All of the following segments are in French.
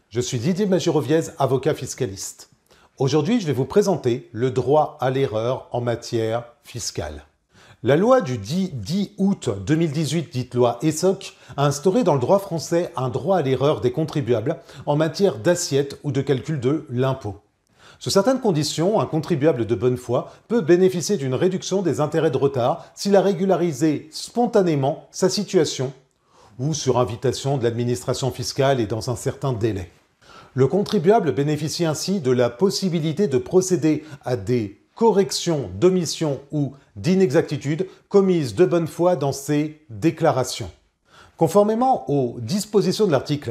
Je suis Didier Magiroviez, avocat fiscaliste. Aujourd'hui, je vais vous présenter le droit à l'erreur en matière fiscale. La loi du 10 août 2018, dite loi ESSOC, a instauré dans le droit français un droit à l'erreur des contribuables en matière d'assiette ou de calcul de l'impôt. Sous certaines conditions, un contribuable de bonne foi peut bénéficier d'une réduction des intérêts de retard s'il a régularisé spontanément sa situation ou sur invitation de l'administration fiscale et dans un certain délai. Le contribuable bénéficie ainsi de la possibilité de procéder à des corrections d'omission ou d'inexactitude commises de bonne foi dans ses déclarations. Conformément aux dispositions de l'article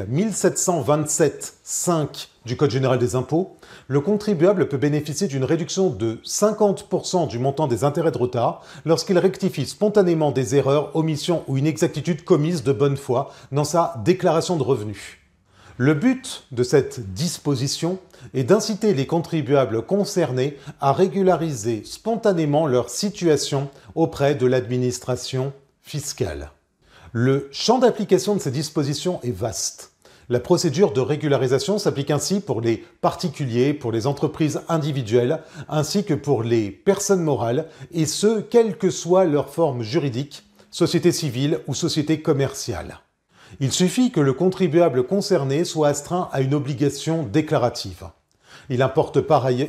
1727.5 du Code général des impôts, le contribuable peut bénéficier d'une réduction de 50% du montant des intérêts de retard lorsqu'il rectifie spontanément des erreurs, omissions ou inexactitudes commises de bonne foi dans sa déclaration de revenus. Le but de cette disposition est d'inciter les contribuables concernés à régulariser spontanément leur situation auprès de l'administration fiscale. Le champ d'application de ces dispositions est vaste. La procédure de régularisation s'applique ainsi pour les particuliers, pour les entreprises individuelles, ainsi que pour les personnes morales, et ce, quelle que soit leur forme juridique, société civile ou société commerciale. Il suffit que le contribuable concerné soit astreint à une obligation déclarative. Il importe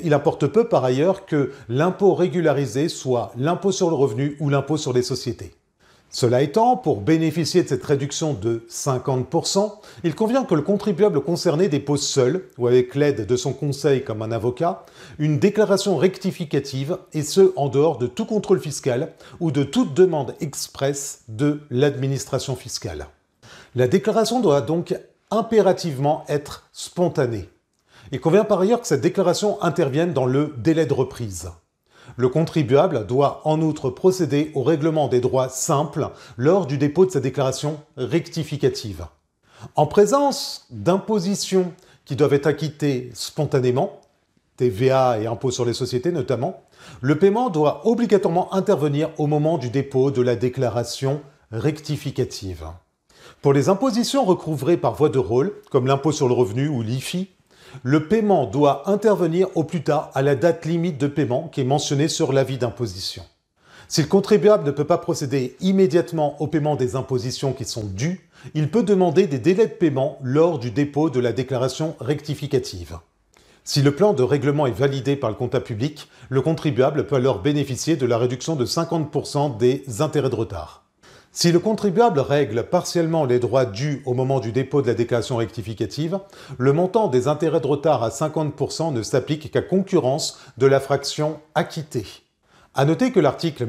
peu par ailleurs que l'impôt régularisé soit l'impôt sur le revenu ou l'impôt sur les sociétés. Cela étant, pour bénéficier de cette réduction de 50%, il convient que le contribuable concerné dépose seul, ou avec l'aide de son conseil comme un avocat, une déclaration rectificative, et ce, en dehors de tout contrôle fiscal ou de toute demande expresse de l'administration fiscale. La déclaration doit donc impérativement être spontanée. Il convient par ailleurs que cette déclaration intervienne dans le délai de reprise. Le contribuable doit en outre procéder au règlement des droits simples lors du dépôt de sa déclaration rectificative. En présence d'impositions qui doivent être acquittées spontanément, TVA et impôts sur les sociétés notamment, le paiement doit obligatoirement intervenir au moment du dépôt de la déclaration rectificative. Pour les impositions recouvrées par voie de rôle, comme l'impôt sur le revenu ou l'IFI, le paiement doit intervenir au plus tard à la date limite de paiement qui est mentionnée sur l'avis d'imposition. Si le contribuable ne peut pas procéder immédiatement au paiement des impositions qui sont dues, il peut demander des délais de paiement lors du dépôt de la déclaration rectificative. Si le plan de règlement est validé par le comptable public, le contribuable peut alors bénéficier de la réduction de 50% des intérêts de retard. Si le contribuable règle partiellement les droits dus au moment du dépôt de la déclaration rectificative, le montant des intérêts de retard à 50% ne s'applique qu'à concurrence de la fraction acquittée. À noter que l'article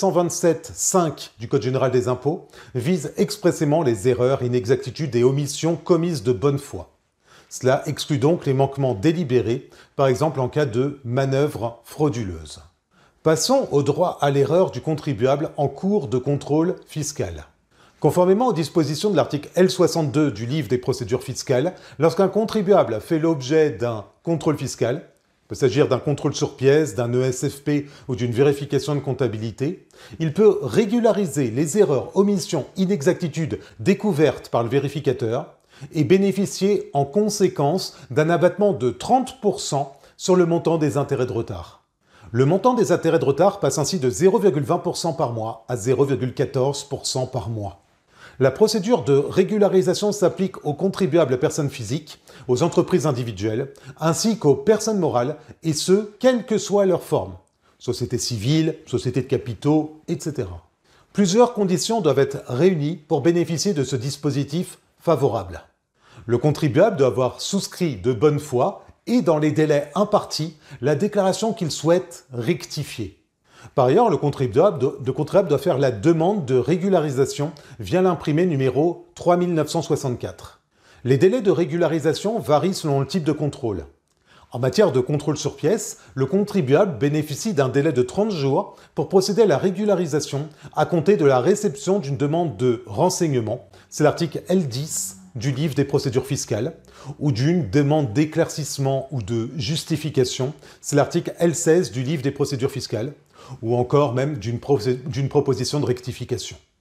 1727.5 du Code général des impôts vise expressément les erreurs, inexactitudes et omissions commises de bonne foi. Cela exclut donc les manquements délibérés, par exemple en cas de manœuvre frauduleuse. Passons au droit à l'erreur du contribuable en cours de contrôle fiscal. Conformément aux dispositions de l'article L62 du livre des procédures fiscales, lorsqu'un contribuable fait l'objet d'un contrôle fiscal, il peut s'agir d'un contrôle sur pièces, d'un ESFP ou d'une vérification de comptabilité, il peut régulariser les erreurs, omissions, inexactitudes découvertes par le vérificateur et bénéficier en conséquence d'un abattement de 30% sur le montant des intérêts de retard. Le montant des intérêts de retard passe ainsi de 0,20% par mois à 0,14% par mois. La procédure de régularisation s'applique aux contribuables personnes physiques, aux entreprises individuelles, ainsi qu'aux personnes morales, et ce, quelle que soit leur forme. Société civile, société de capitaux, etc. Plusieurs conditions doivent être réunies pour bénéficier de ce dispositif favorable. Le contribuable doit avoir souscrit de bonne foi et dans les délais impartis, la déclaration qu'il souhaite rectifier. Par ailleurs, le contribuable doit faire la demande de régularisation via l'imprimé numéro 3964. Les délais de régularisation varient selon le type de contrôle. En matière de contrôle sur pièces, le contribuable bénéficie d'un délai de 30 jours pour procéder à la régularisation à compter de la réception d'une demande de renseignement, c'est l'article L10 du livre des procédures fiscales, ou d'une demande d'éclaircissement ou de justification, c'est l'article L16 du livre des procédures fiscales, ou encore même d'une proposition de rectification.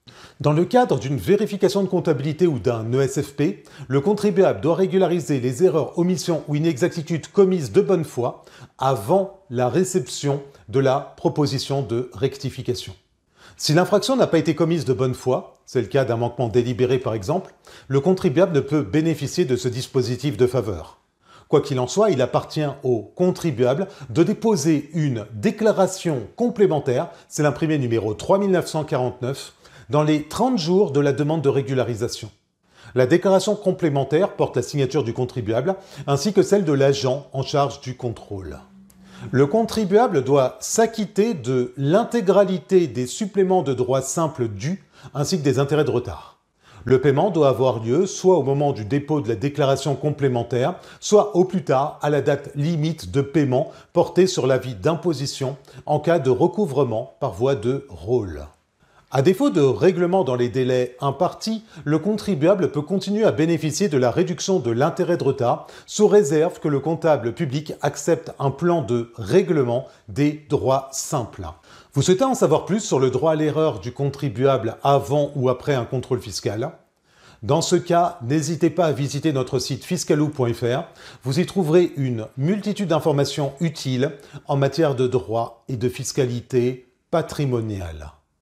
Dans le cadre d'une vérification de comptabilité ou d'un ESFP, le contribuable doit régulariser les erreurs, omissions ou inexactitudes commises de bonne foi avant la réception de la proposition de rectification. Si l'infraction n'a pas été commise de bonne foi, c'est le cas d'un manquement délibéré par exemple, le contribuable ne peut bénéficier de ce dispositif de faveur. Quoi qu'il en soit, il appartient au contribuable de déposer une déclaration complémentaire, c'est l'imprimé numéro 3949, dans les 30 jours de la demande de régularisation. La déclaration complémentaire porte la signature du contribuable ainsi que celle de l'agent en charge du contrôle. Le contribuable doit s'acquitter de l'intégralité des suppléments de droits simples dus ainsi que des intérêts de retard. Le paiement doit avoir lieu soit au moment du dépôt de la déclaration complémentaire, soit au plus tard à la date limite de paiement portée sur l'avis d'imposition en cas de recouvrement par voie de rôle. À défaut de règlement dans les délais impartis, le contribuable peut continuer à bénéficier de la réduction de l'intérêt de retard sous réserve que le comptable public accepte un plan de règlement des droits simples. Vous souhaitez en savoir plus sur le droit à l'erreur du contribuable avant ou après un contrôle fiscal? Dans ce cas, n'hésitez pas à visiter notre site fiscalou.fr. Vous y trouverez une multitude d'informations utiles en matière de droit et de fiscalité patrimoniale.